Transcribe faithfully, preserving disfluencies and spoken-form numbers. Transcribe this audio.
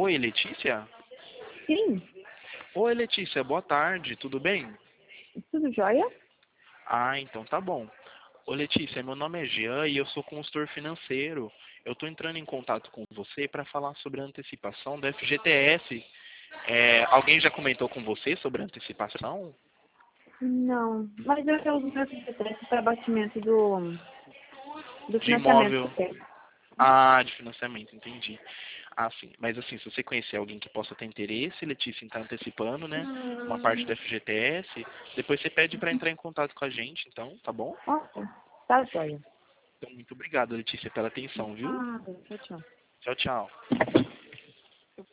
Oi, Letícia? Sim, Oi, Letícia, boa tarde, tudo bem? tudo jóia? Ah, então tá bom. Ô, Letícia, meu nome é Jean e eu sou consultor financeiro. Eu estou entrando em contato com você para falar sobre a antecipação do F G T S. É, alguém já comentou com você sobre a antecipação Não, mas eu uso meu F G T S para abatimento do, do de financiamento que imóvel? tem. Ah, de financiamento, entendi. Ah, sim. Mas assim, se você conhecer alguém que possa ter interesse, Letícia, em estar antecipando, né? Uma parte do F G T S, depois você pede para entrar em contato com a gente, então, tá bom? Ok, tá jóia. Então, muito obrigado, Letícia, pela atenção, viu? Ah, tchau, tchau. Tchau, tchau.